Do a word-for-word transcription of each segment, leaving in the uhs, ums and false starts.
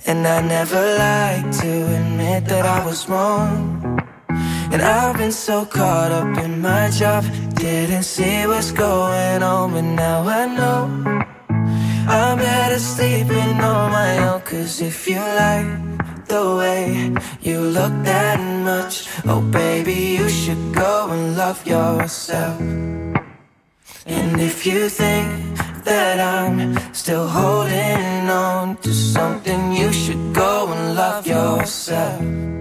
And I never like to admit that I was wrong. And I've been so caught up in my job, didn't see what's going on, but now I know I'm better sleeping on my own. Cause if you like the way you look that much, oh baby, you should go and love yourself. And if you think that I'm still holding on to something, you should go and love yourself.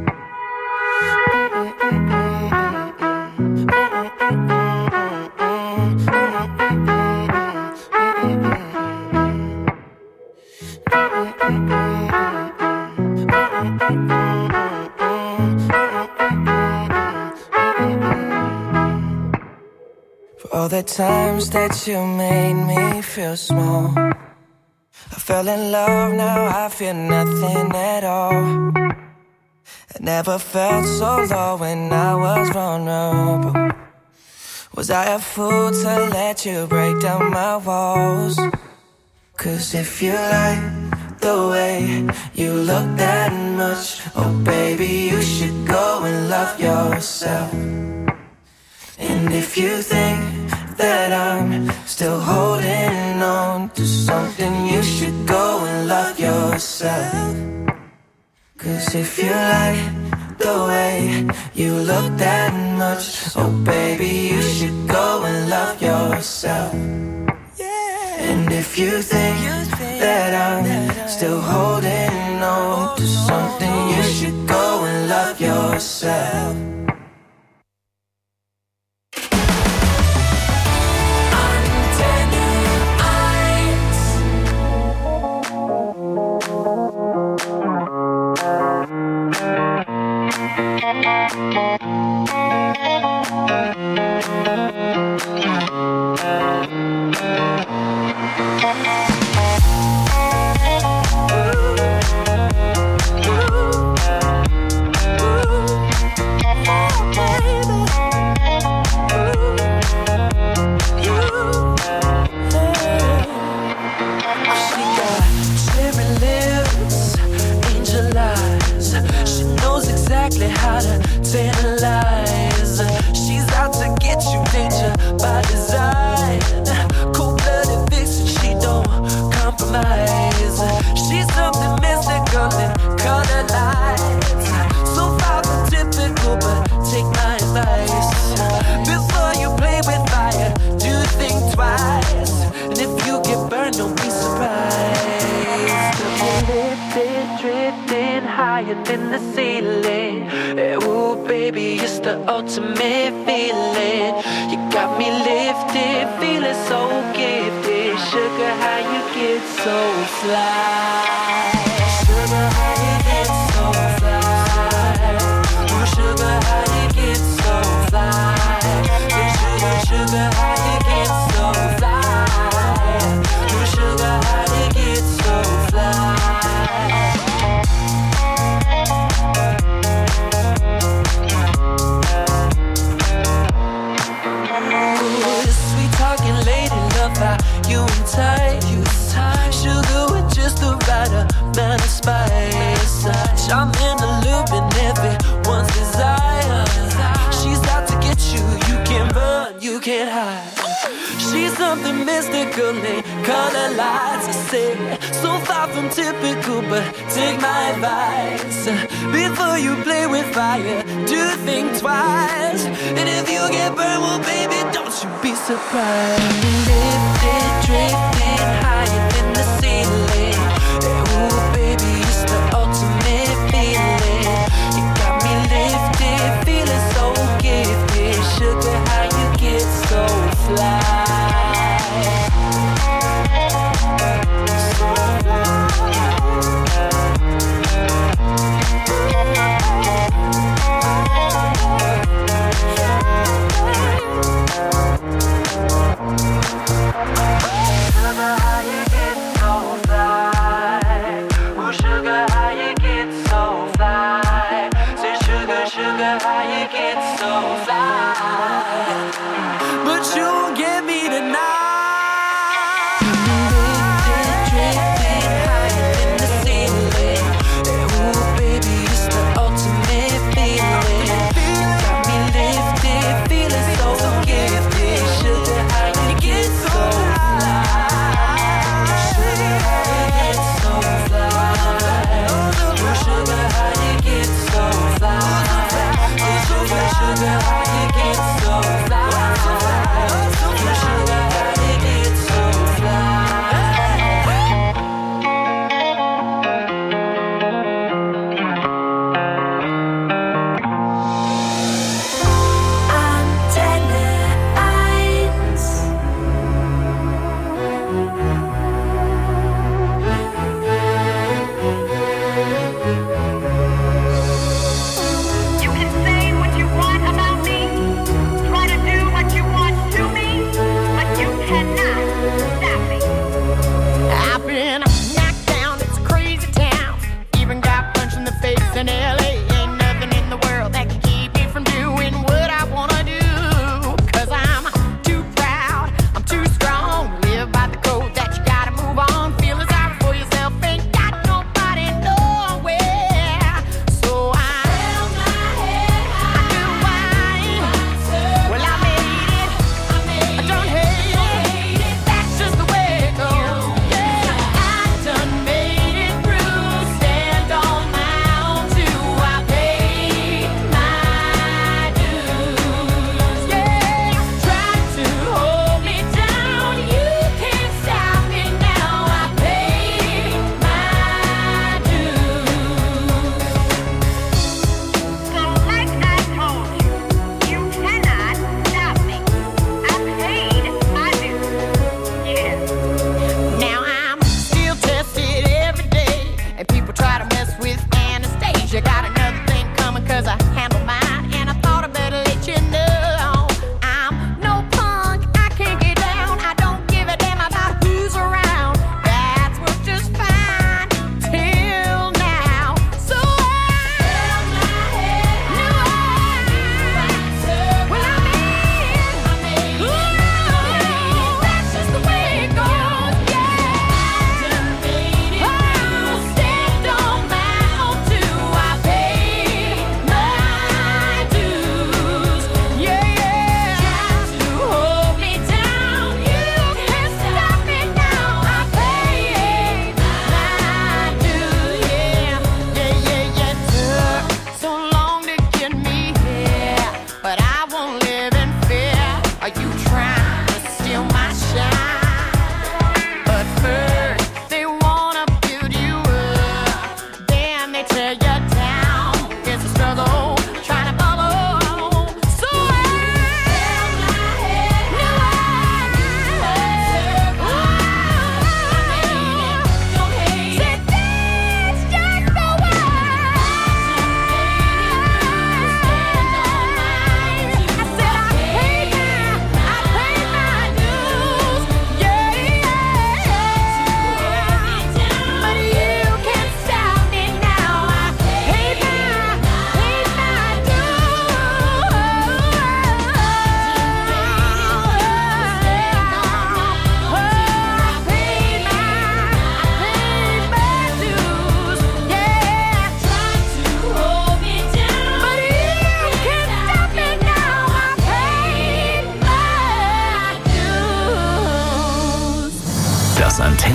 For all the times that you made me feel small, I fell in love, now I feel nothing at all. I never felt so low when I was vulnerable. Was I a fool to let you break down my walls? Cause if you like the way you look that much, oh baby, you should go and love yourself. And if you think that I'm still holding on to something, you should go and love yourself. Cause if you like the way you look that much, oh baby, you should go and love yourself. And if you think that I'm still holding on to something, you should go and love yourself. How to tantalize. She's out to get you, danger by design. Cold-blooded vixen, she don't compromise. She's something mystical in color lights. So far from typical, but take my advice. Before you play with fire, do think twice. And if you get burned, don't be surprised. Lifted, drifting higher than the ceiling. Ooh, baby, it's the ultimate feeling. You got me lifted, feeling so gifted. Sugar, how you get so fly? Sugar, how you get so fly? Ooh, sugar, how you get so fly? Hey, sugar, sugar, how you get so fly? Ooh, sugar, how you get so fly? You and tight, you tight. Sugar with just the right amount of spice. I'm in the loop and everyone's desire. She's out to get you, you can't run, you can't hide. She's something mystical in color lights. I say, so far from typical, but take my advice. Before you play with fire, do think twice. And if you get burned, well baby, don't you be surprised. Lifted, drifting higher than the ceiling. Ooh baby, it's the ultimate feeling. You got me lifted, feeling so gifted. Sugar, how you get so fly? How you get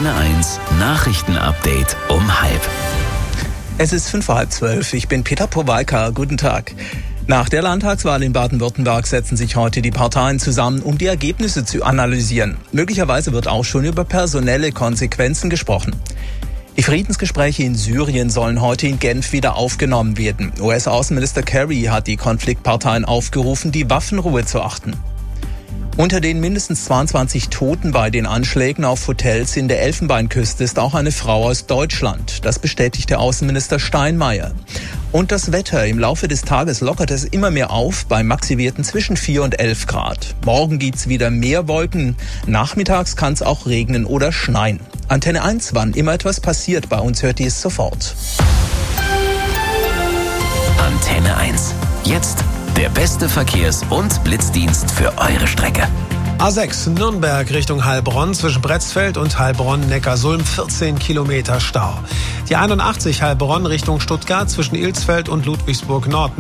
Antenne eins Nachrichtenupdate um halb. Es ist fünf vor halb zwölf. Ich bin Peter Powalka. Guten Tag. Nach der Landtagswahl in Baden-Württemberg setzen sich heute die Parteien zusammen, um die Ergebnisse zu analysieren. Möglicherweise wird auch schon über personelle Konsequenzen gesprochen. Die Friedensgespräche in Syrien sollen heute in Genf wieder aufgenommen werden. U S-Außenminister Kerry hat die Konfliktparteien aufgerufen, die Waffenruhe zu achten. Unter den mindestens zweiundzwanzig Toten bei den Anschlägen auf Hotels in der Elfenbeinküste ist auch eine Frau aus Deutschland. Das bestätigte Außenminister Steinmeier. Und das Wetter. Im Laufe des Tages lockert es immer mehr auf, bei Maxiwerten zwischen vier und elf Grad. Morgen gibt's wieder mehr Wolken. Nachmittags kann es auch regnen oder schneien. Antenne eins, wann immer etwas passiert, bei uns hört ihr es sofort. Antenne eins. Jetzt der beste Verkehrs- und Blitzdienst für eure Strecke. A sechs Nürnberg Richtung Heilbronn, zwischen Bretzfeld und Heilbronn-Neckarsulm vierzehn Kilometer Stau. Die einundachtzig Heilbronn Richtung Stuttgart, zwischen Ilsfeld und Ludwigsburg Nord